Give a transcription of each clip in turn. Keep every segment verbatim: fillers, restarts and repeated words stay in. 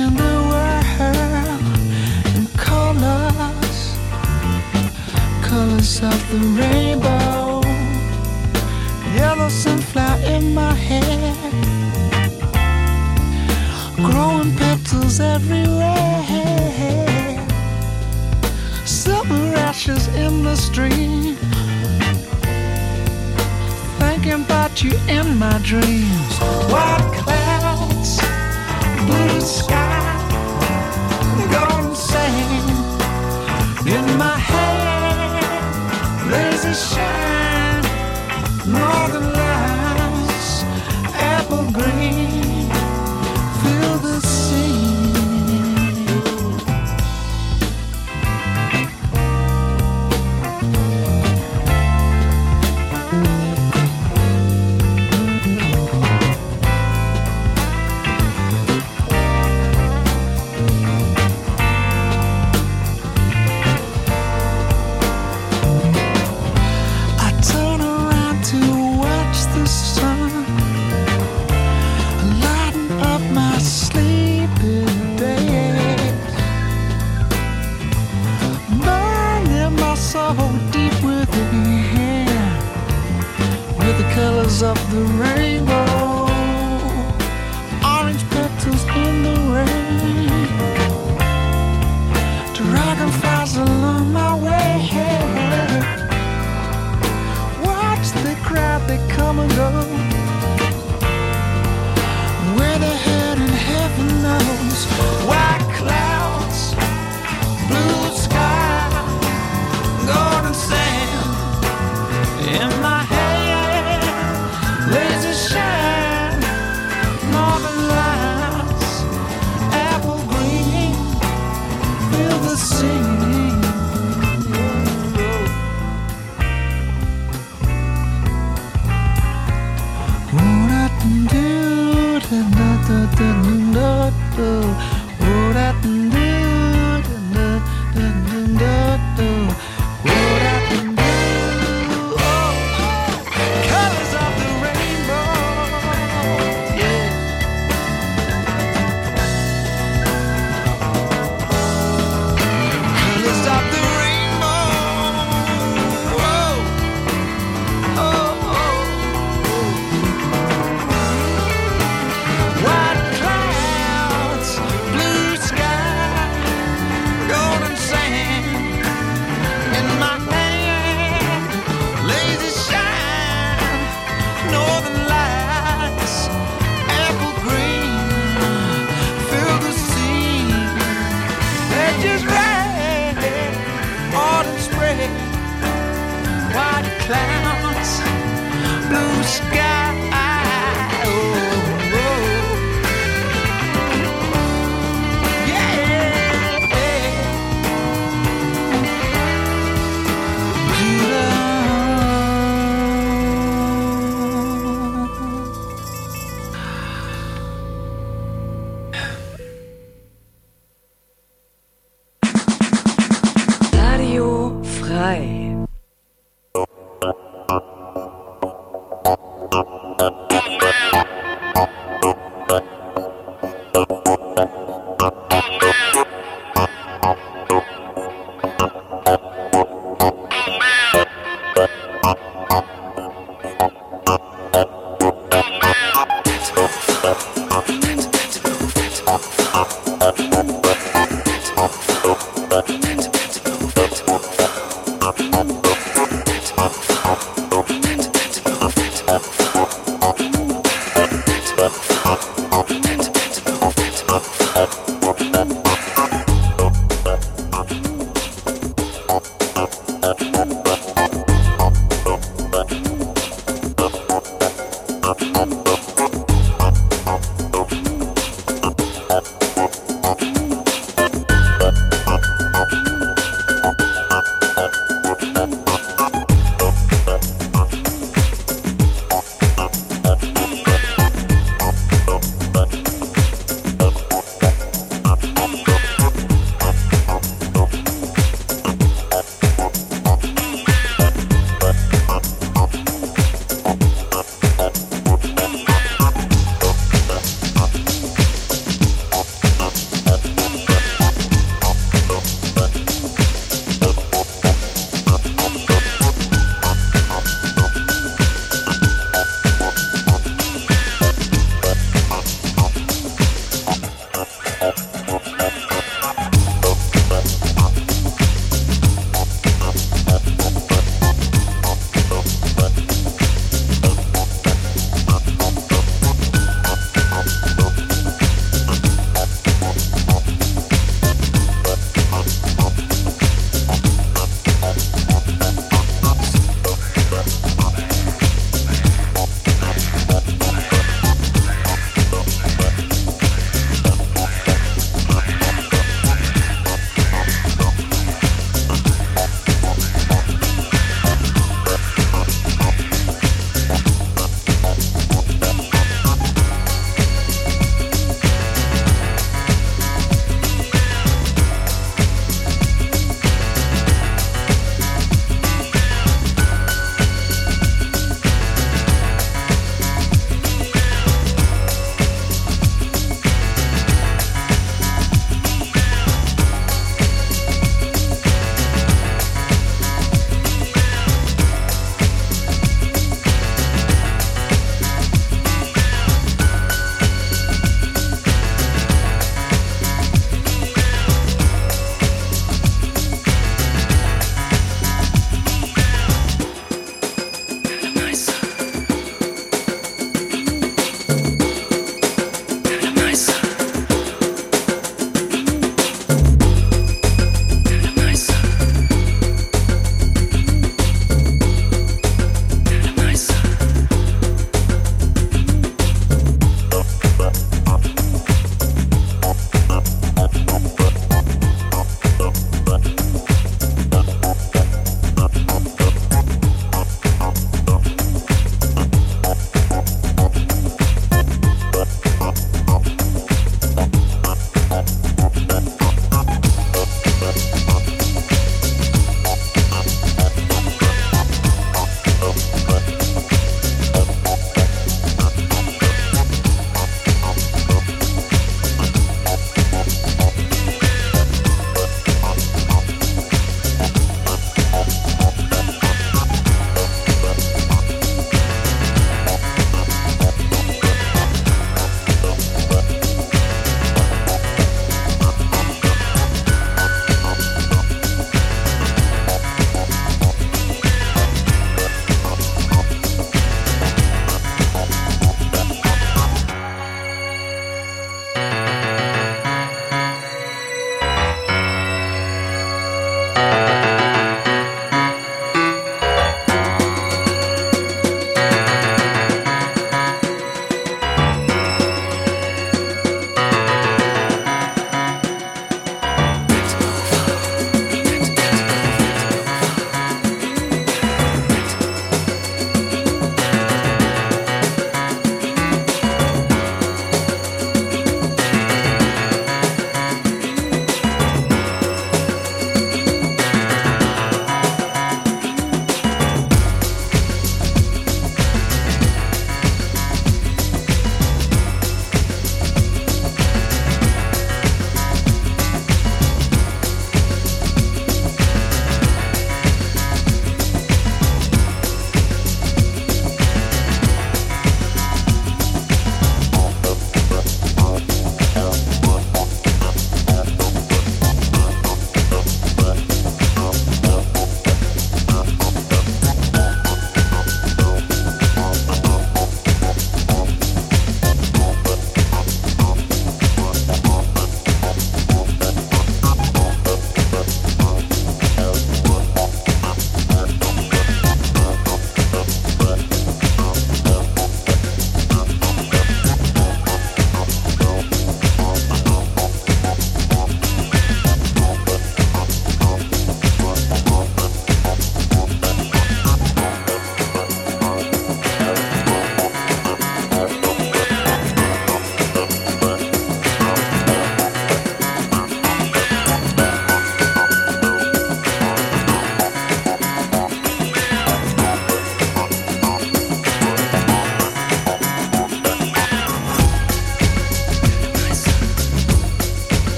in the world in colors, colors of the rainbow. Yellow sunflower in my hair, growing petals everywhere. Silver ashes in the stream, thinking about you in my dreams. White clouds, blue sky, golden sand in my hair. Lazy shine, northern lights, apple green, feel the sea. Of the rainbow, orange petals in the rain, dragonflies along my way. Watch the crowd, they come and go. Where they're heading, heaven knows. White clouds, blue sky, golden sand in my head. Laser shine, northern lights, apple green, feel the singing. Oh, that do, da da da da da. Oh, that do, da da da da da. Oh, that do. Clouds, blue sky, oh, oh. Yeah, Radio frei.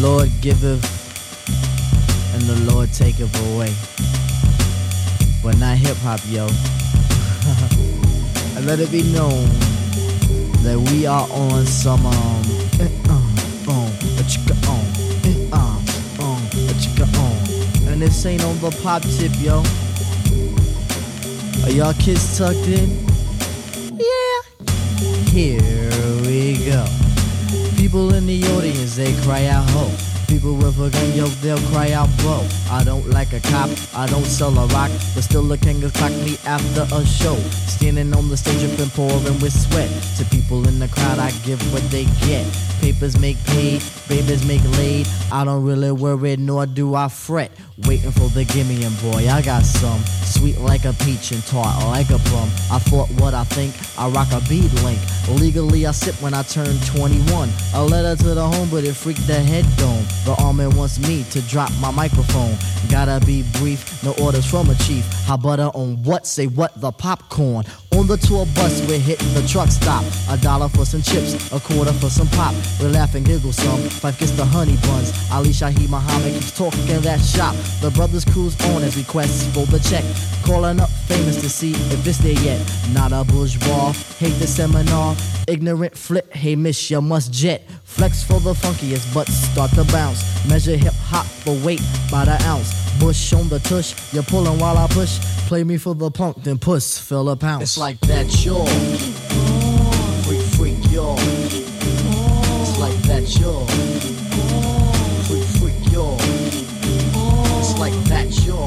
Lord giveth and the Lord taketh away. But not hip hop, yo. And let it be known that we are on some um eh, uh, um a chicka um eh, uh, um a chicka um. And this ain't on the pop tip, yo. Are y'all kids tucked in? Yeah. Here we go. People in the audience, they cry out ho. People with a gun, yo, they'll cry out bro. I don't like a cop, I don't sell a rock, but still the king of clock me after a show. Standing on the stage up and pouring with sweat. To people in the crowd, I give what they get. Papers make paid, babies make laid. I don't really worry, nor do I fret. Waiting for the gimme, and boy, I got some. Sweet like a peach and tart like a plum. I thought what I think, I rock a bead link. Legally, I sip when I turn twenty-one. A letter to the home, but it freaked the head dome. The army wants me to drop my microphone. Gotta be brief, no orders from a chief. How butter on what? Say what? The popcorn. On the tour bus, we're hitting the truck stop. A dollar for some chips, a quarter for some pop. We laugh and giggle some. Five gets the honey buns. Ali Shahi Muhammad keeps talking in that shop. The brothers cruise on as requests for the check. Calling up famous to see if it's there yet. Not a bourgeois, hate the seminar. Ignorant flip, hey miss, you must jet. Flex for the funkiest, but start to bounce. Measure hip hop for weight by the ounce. Bush on the tush, you're pulling while I push. Play me for the punk, then puss, fill a pounce. It's like that, y'all. Freak, freak, y'all. It's like that, y'all. Freak, freak, y'all. It's like that, y'all.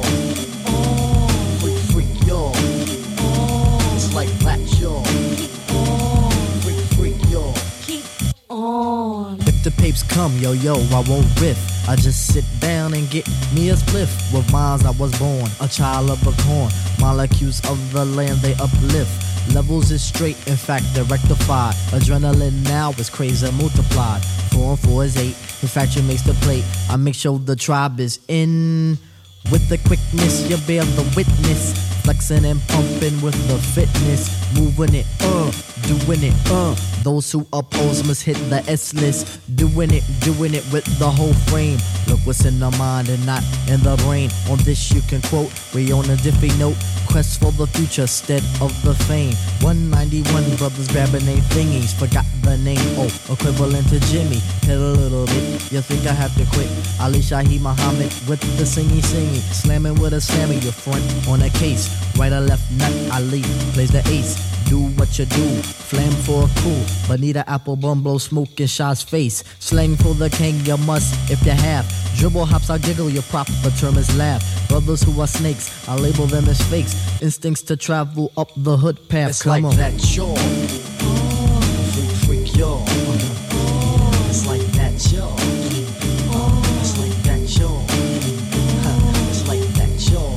Freak, freak, y'all. It's like that, y'all. Freak, freak, y'all. Keep on. If the papes come, yo, yo, I won't riff. I just sit down and get me a spliff. With mines I was born, a child of a corn. Molecules of the land they uplift. Levels is straight, in fact they're rectified. Adrenaline now is crazy multiplied. Four and four is eight, in fact you makes the plate. I make sure the tribe is in. With the quickness you bear the witness. Flexing and pumping with the fitness. Moving it, uh, doing it, uh. Those who oppose must hit the S list. Doing it, doing it with the whole frame. Look what's in the mind and not in the brain. On this you can quote, we on a diffy note. Quest for the future instead of the fame. one ninety-one brothers grabbing their thingies. Forgot the name, oh, equivalent to Jimmy. Hit a little bit, you think I have to quit. Ali Shahi Muhammad with the singy singy. Slamming with a slammy, your front on a case. Right or left nut, Ali plays the ace. Do what you do, flame for a cool. Bonita apple bum blow smoke in Shaw's face. Slang for the king, you must if you have. Dribble hops, I giggle, your proper term is laugh. Brothers who are snakes, I label them as fakes. Instincts to travel up the hood path. It's Come like on. That, y'all. Freak, freak, y'all. It's like that, y'all. It's like that, y'all. It's like that, y'all.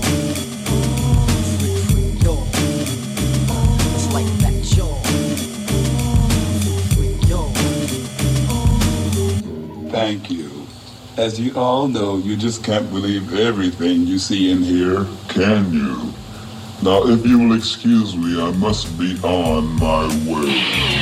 Freak, freak, y'all. It's like that, y'all. Freak, freak, y'all. Thank you. As you all know, you just can't believe everything you see in here, can you? Now, if you will excuse me, I must be on my way.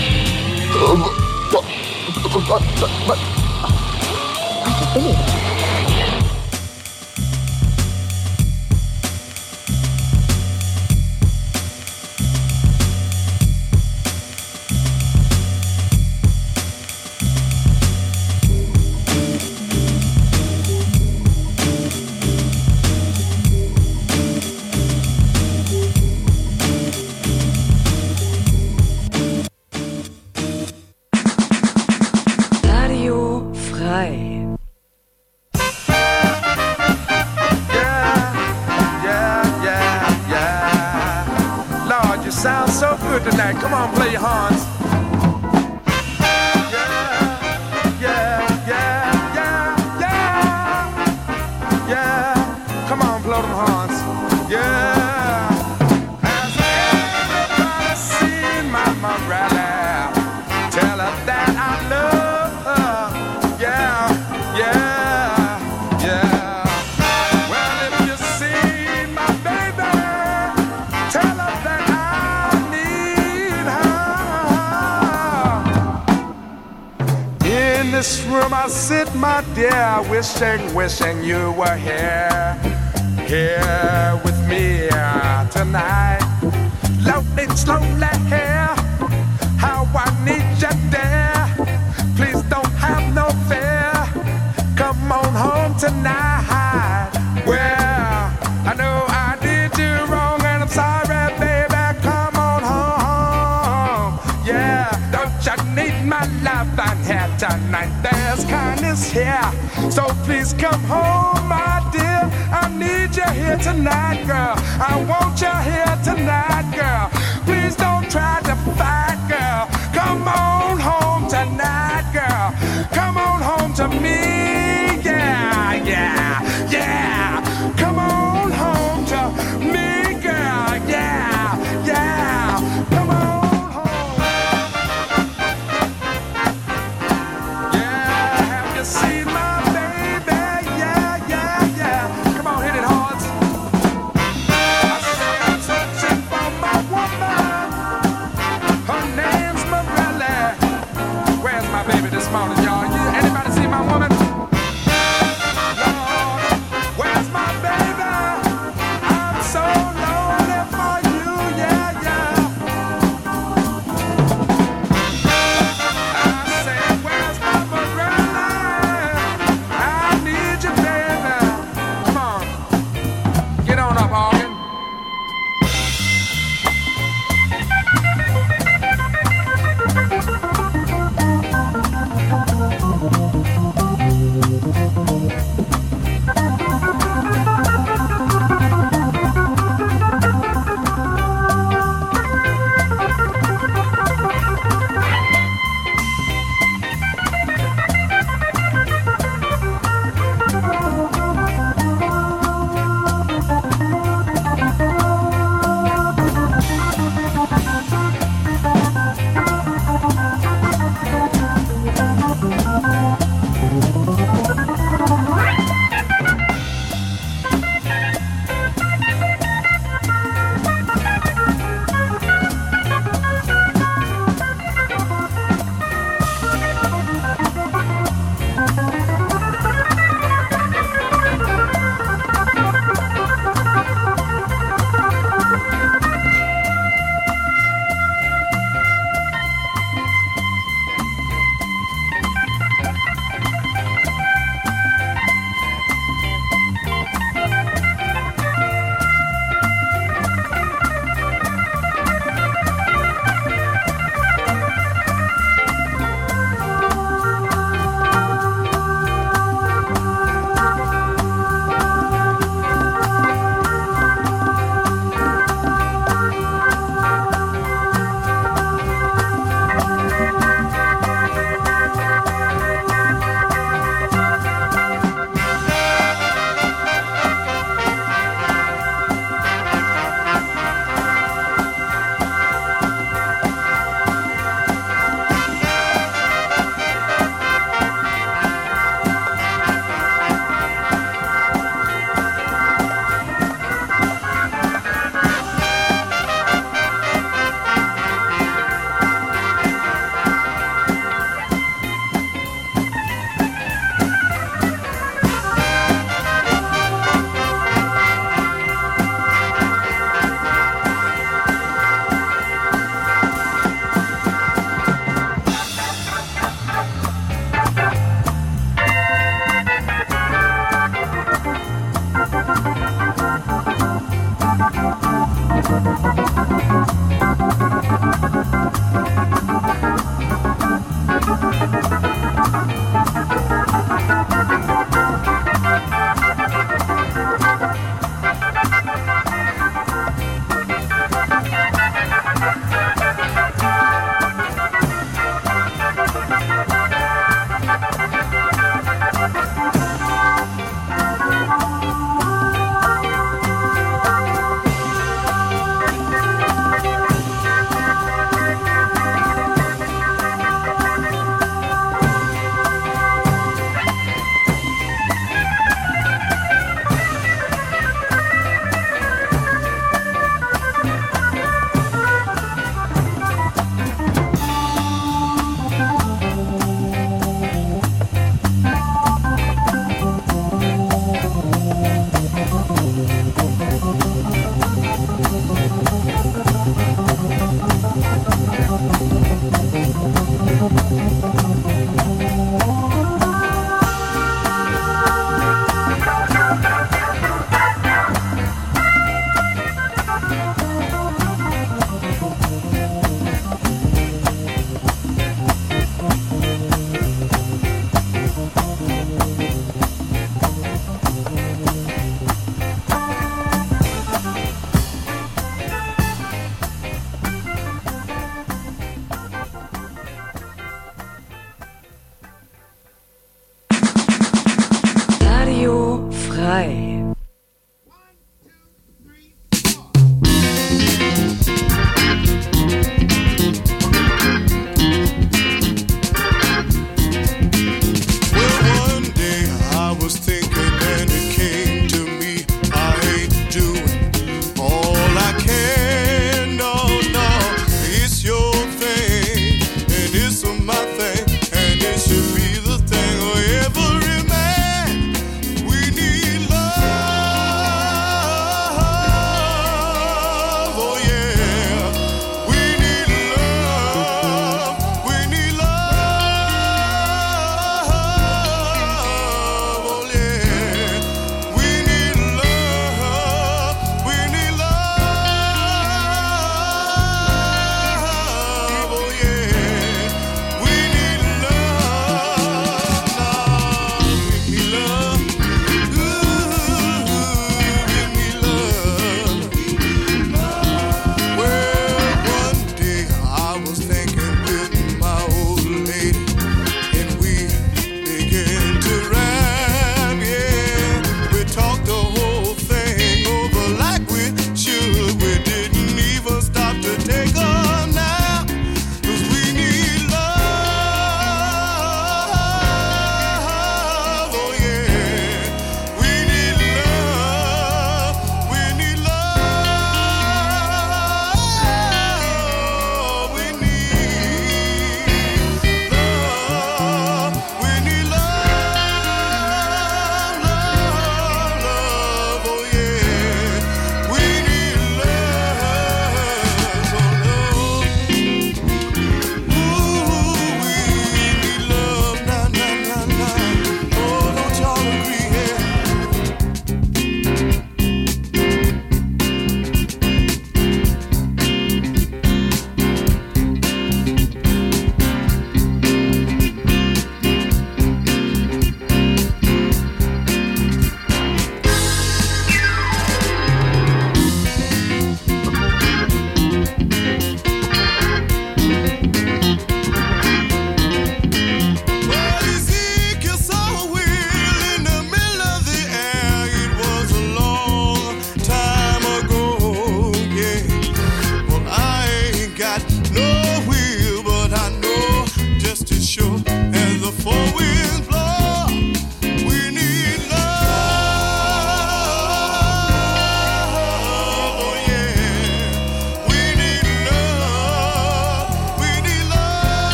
Tonight, come on, play your horns. Yeah, yeah, yeah, yeah, yeah, yeah. Come on, blow them horns. Yeah. Has everybody seen Mama Rally? Tell her that I love her. Yeah, yeah, yeah. Well, if you see my baby, tell her that I need her. this room I sit, my dear, wishing, wishing you were here, here with me uh, tonight. Loading slowly here, how I need you there. Please don't have no fear. Come on home tonight. Well, I know I did you wrong and I'm sorry, baby. Come on home. Yeah, don't you need my love? I'm here tonight. There's kindness here. So please come home, my dear. I need you here tonight, girl. I want you here tonight, girl. Please don't try to fight, girl. Come on home tonight, girl. Come on home to me. Yeah, yeah, yeah. Come on home to me, girl. Yeah, yeah. Come on home. Yeah, have you seen my baby? Yeah, yeah, yeah. Come on, hit it hard. I say I'm searching for my woman. Her name's Morelli. Where's my baby this morning, y'all? You, anybody see my woman? Lord, where's my baby? I'm so lonely for you, yeah, yeah. I said, where's my Morelli? I need you, baby. Come on, get on up, Morgan.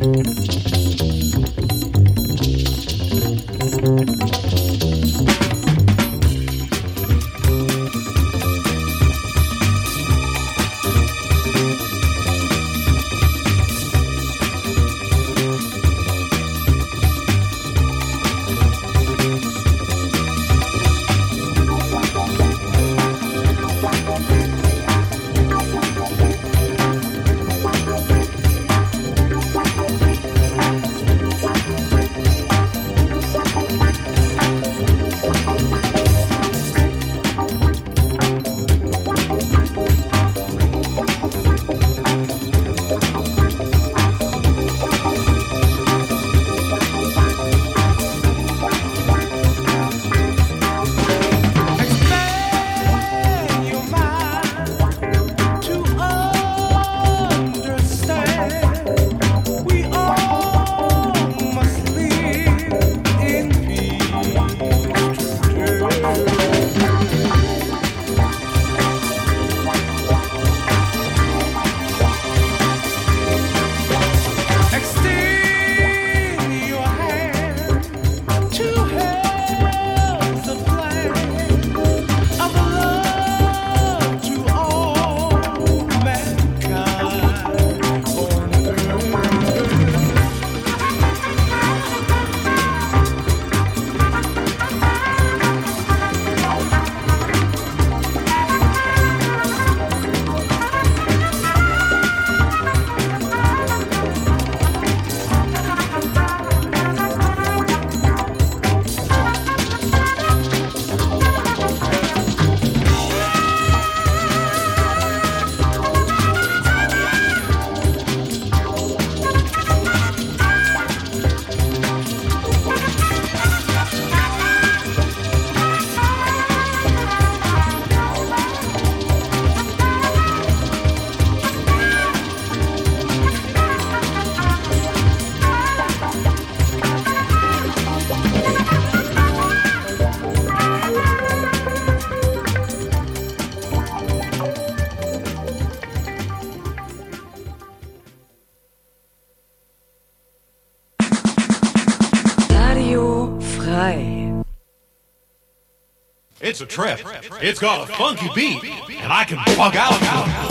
It's a trip. It's got a funky beat, and I can bug out now.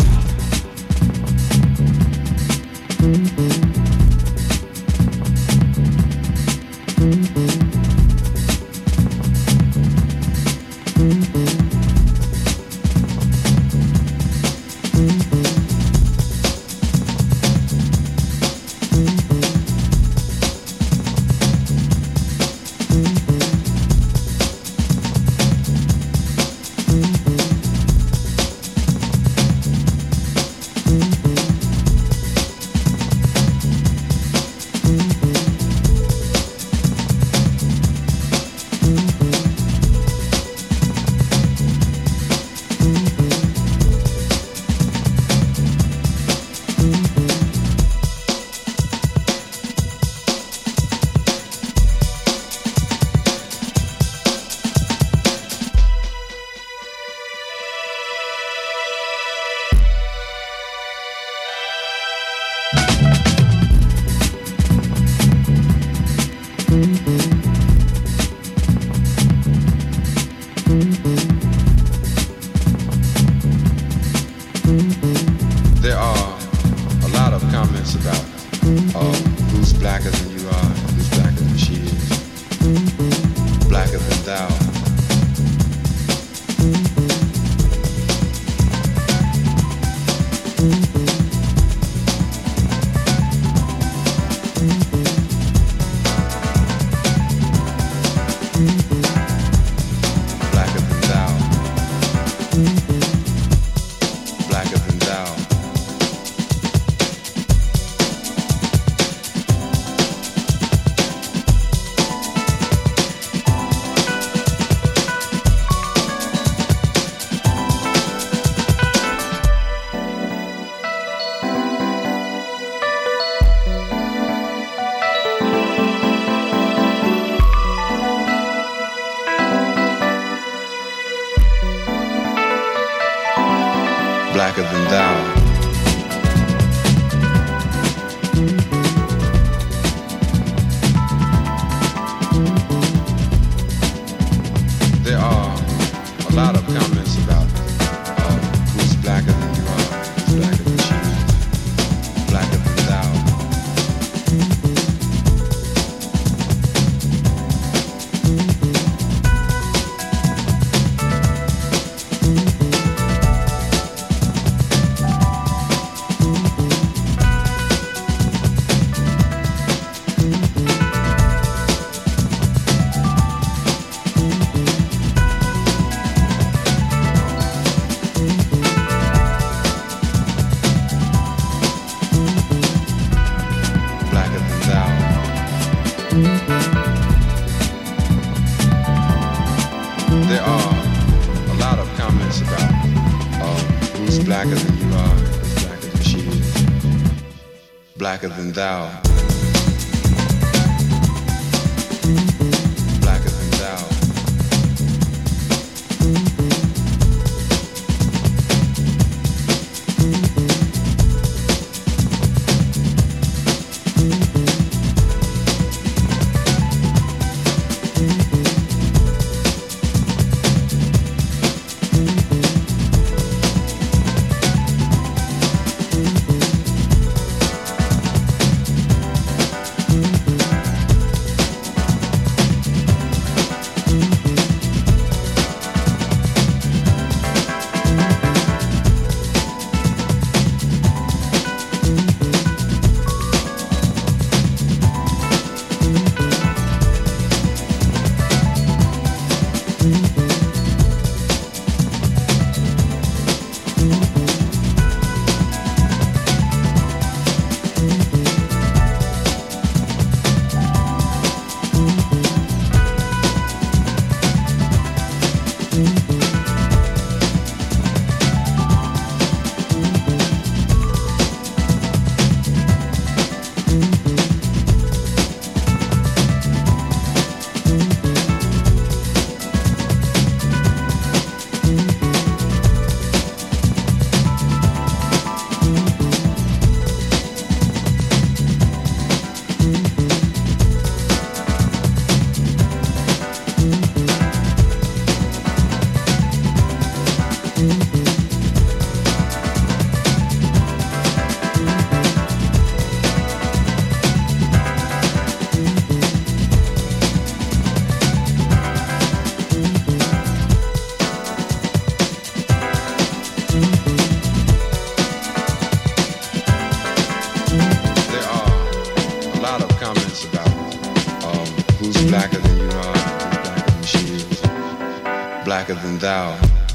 There are a lot of comments about uh, who's blacker than you are, who's blacker than she is, blacker than thou. Blacker than thou. Blacker than thou. blacker than thou. Blacker than thou. Blacker than thou.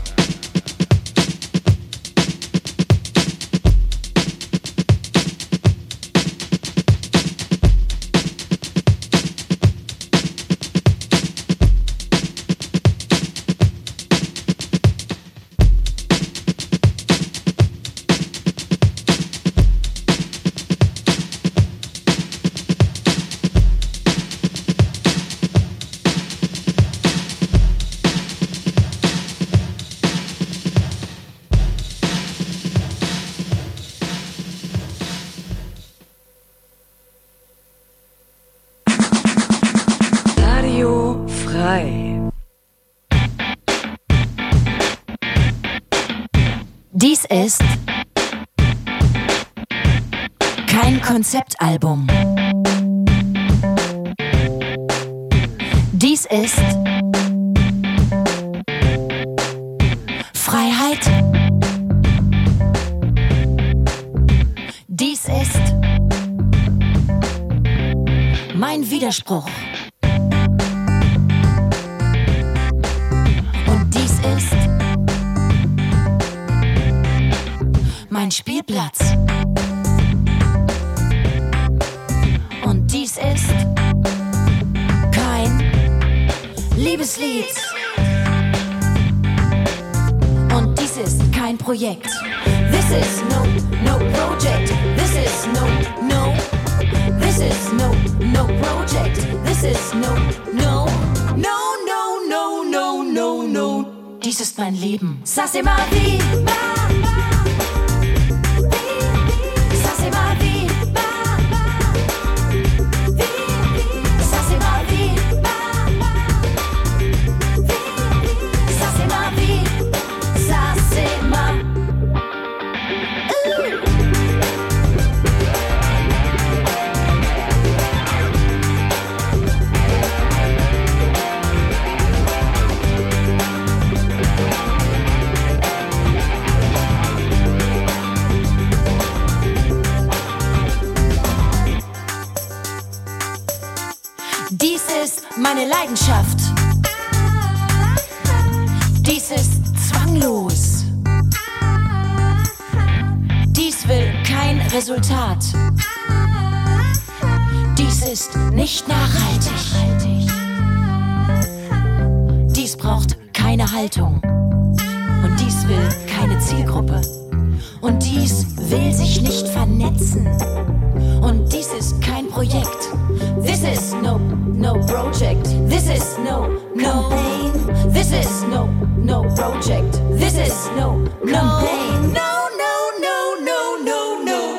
Dies ist kein Konzeptalbum. Dies ist Freiheit. Dies ist mein Widerspruch. Und dies ist mein Spielplatz. Und dies ist kein Liebeslied. Und dies ist kein Projekt. This is no, no project. This is no, no. This is no, no project. This is no, no. No, no, no, no, no, no. Dies ist mein Leben. Ça c'est ma vie. Meine Leidenschaft. Dies ist zwanglos. Dies will kein Resultat. Dies ist nicht nachhaltig. Dies braucht keine Haltung. Und dies will keine Zielgruppe. Und dies will sich nicht vernetzen. Und dies ist kein Projekt. This is no, no project. This is no, no campaign. This is no, no project. This is no, no campaign. No, no, no, no, no, no.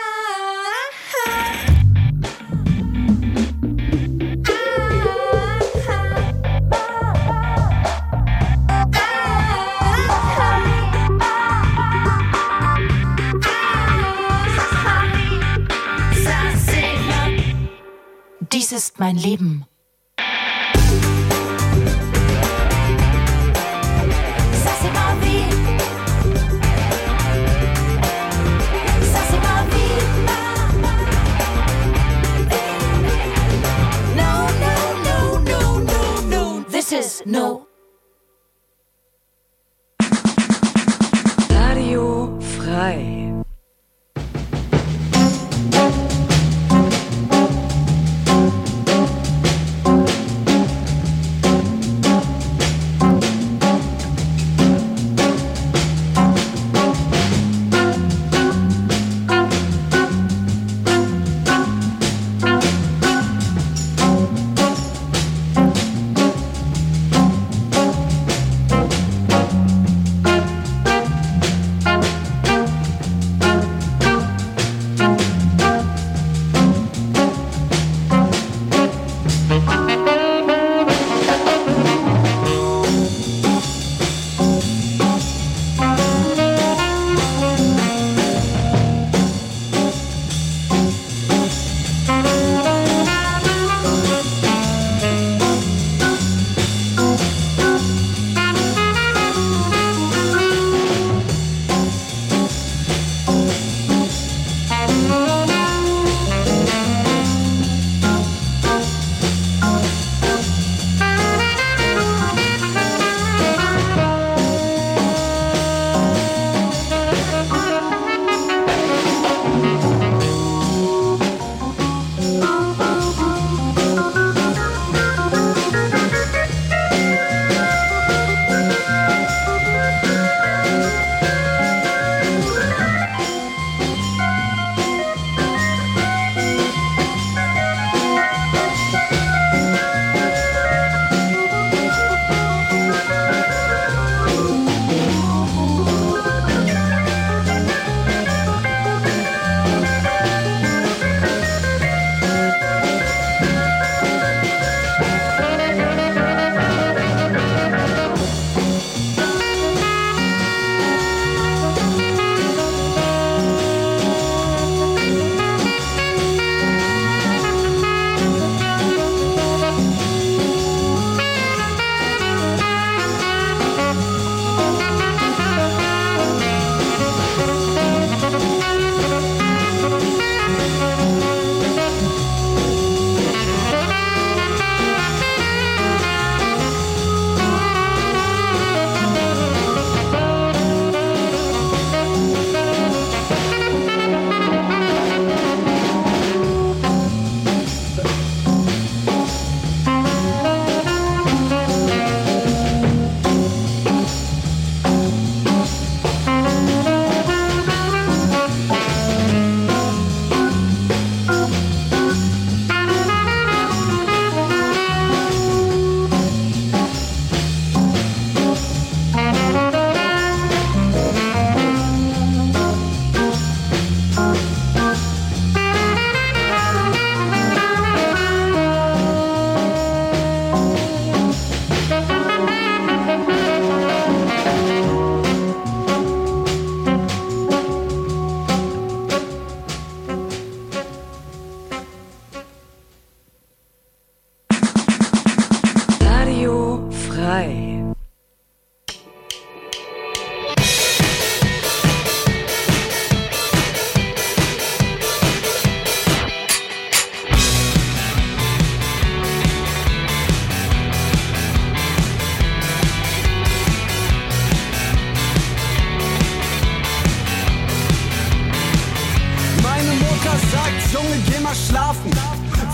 Dies ist mein Leben. Ça c'est ma vie. Ça c'est ma vie. No, no, no, no, no, no. This is no. Radio frei.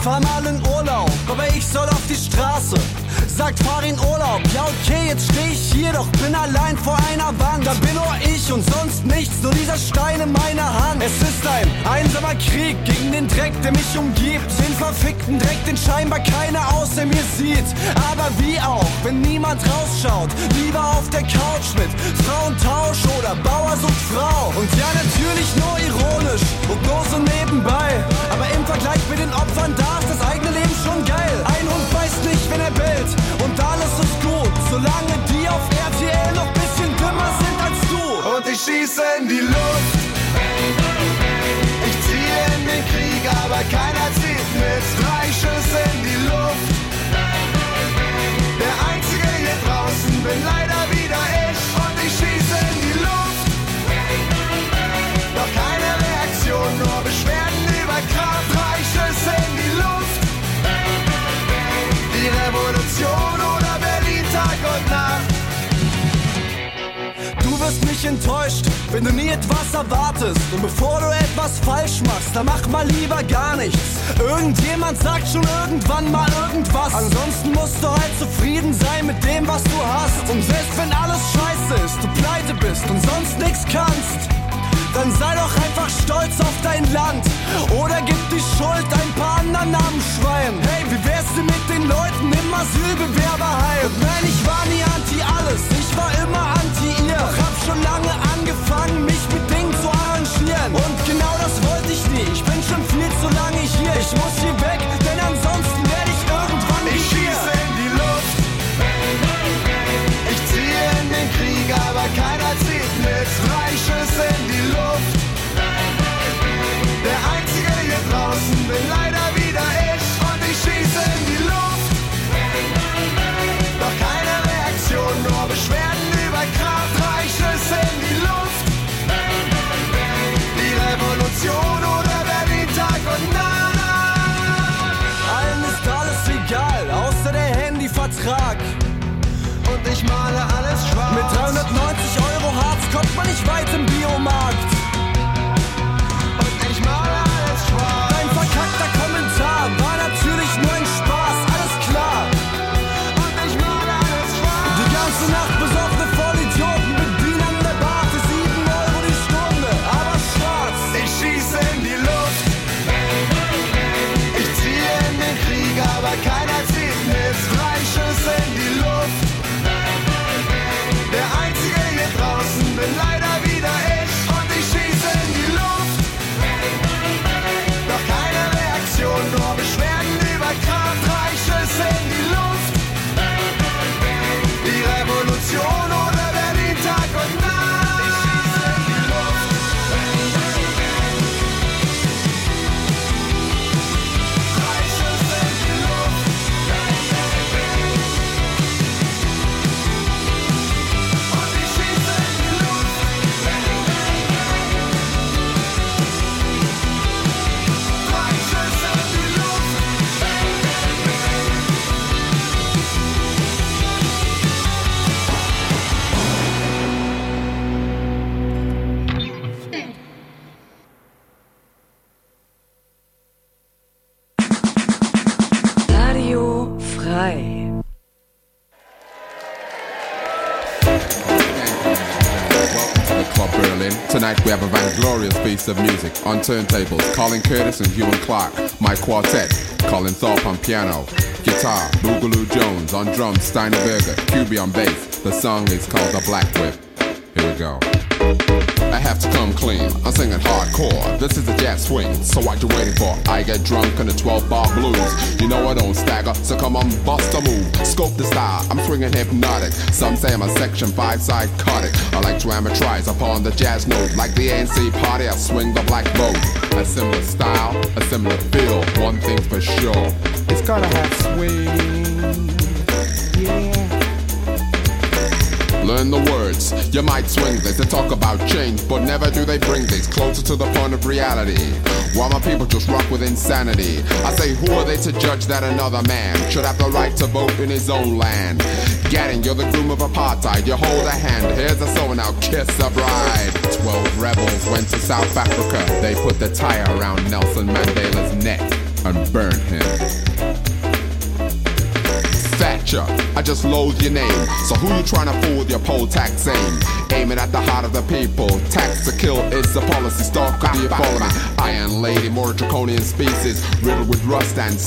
fahren alle in Urlaub, aber ich soll auf die Straße. Sagt, fahr in Urlaub, ja okay, jetzt steh ich hier, doch bin allein vor einer Wand. Da bin nur ich und sonst nichts, nur dieser Stein in meiner Hand. Es ist ein einsamer Krieg gegen den Dreck, der mich umgibt. Den verfickten Dreck, den scheinbar keiner außer mir sieht. Aber wie auch, wenn niemand rausschaut, lieber auf der Couch mit Frauentausch oder Bauer sucht Frau. Und ja, natürlich nur ironisch und nur so nebenbei. Aber im Vergleich mit den Opfern, da ist das eigene Leben schon geil. Ein Hund beißt nicht, wenn er bellt. Und alles ist gut, solange die auf R T L noch bisschen dümmer sind als du. Und ich schieße in die Luft. Ich ziehe in den Krieg, aber keiner zieht mit. Drei Schüsse in die Luft. Der Einzige hier draußen bin leider wieder ich. Und ich schieße in die Luft. Doch keine Reaktion, nur Beschwerden über Kraft. Drei Schüsse in die Luft. Die Revolution oder Berlin Tag und Nacht. Du wirst nicht enttäuscht, wenn du nie etwas erwartest. Und bevor du etwas falsch machst, dann mach mal lieber gar nichts. Irgendjemand sagt schon irgendwann mal irgendwas. Ansonsten musst du halt zufrieden sein mit dem, was du hast. Und selbst wenn alles scheiße ist, du pleite bist und sonst nichts kannst, dann sei doch einfach stolz auf dein Land. Oder gib die Schuld ein paar anderen Namensschweinen. Hey, wie wär's denn mit den Leuten im Asylbewerberheim? Und nein, ich war nie anti-alles, ich war immer anti-ihr. Doch hab schon lange angefangen, mich mit Dingen zu arrangieren. Und genau das wollte ich nie, ich bin schon viel zu lange hier. Ich muss hier weg, denn ansonsten werde ich irgendwann Ich schieße in die Luft. Ich ziehe in den Krieg, aber keiner zieht mit. Drei Schüsse in die Luft. Der Einzige hier draußen bin leider wieder ich. Und ich schieße in die Luft. Doch keine Reaktion, nur Beschwerden über Kraft. Drei Schüsse in die Luft. Die Revolution oder Berlin Tag und Nacht. Allen ist alles egal, außer der Handyvertrag. Und ich male alles schwarz. Mit dreihundertneunzig Euro Harz kommt man nicht weit im Biomarkt. Und ich male alles schwarz. Dein verkackter Kommentar war natürlich nur ein Spaß, alles klar. Und ich male alles schwarz. Die ganze Nacht besoffene Vollidioten bedienen an der Bar für sieben Euro die Stunde, aber schwarz. Ich schieße in die Luft. Ich ziehe in den Krieg, aber keiner zieht mit. Drei Schüsse in die Luft. Der Einzige hier draußen bin leider wieder ich. Und ich schieße in die Luft. Doch keine Reaktion, nur Beschwerden über Kraft. Drei Schüsse in die Luft. Die Revolution oder Berlin Tag und Nacht. Ich schieße in die Luft. Drei Schüsse in die Luft. Und ich schieße in die Luft. Drei Schüsse in die Luft. Radio frei. Welcome to the Club Berlin. Tonight we have a vainglorious piece of music on turntables. Colin Curtis and Hugh and Clark. My quartet. Colin Thorpe on piano. Guitar. Boogaloo Jones on drums. Steiner Berger. Q B on bass. The song is called The Black Whip. Here we go. I have to come clean, I'm singing hardcore. This is the jazz swing, so what you waiting for? I get drunk on the twelve bar blues. You know I don't stagger, so come on, bust a move. Scope the style, I'm swinging hypnotic. Some say I'm a section five psychotic. I like to amateurize upon the jazz note. Like the A N C party, I swing the black boat. A similar style, a similar feel. One thing's for sure, it's gotta have swing. Yeah. Learn the words, you might swing this. They talk about change, but never do they bring this closer to the point of reality. While my people just rock with insanity. I say, who are they to judge that another man should have the right to vote in his own land? Gatting, you're the groom of apartheid. You hold a hand, here's a soul, now kiss a bride. Twelve rebels went to South Africa. They put the tie around Nelson Mandela's neck. and burn him. Thatcher, I just loathe your name. So who you trying to fool with your poll tax aim? Aiming at the heart of the people. Tax to kill is the policy. Stalker, do you follow me? Iron lady, more draconian species, riddled with rust and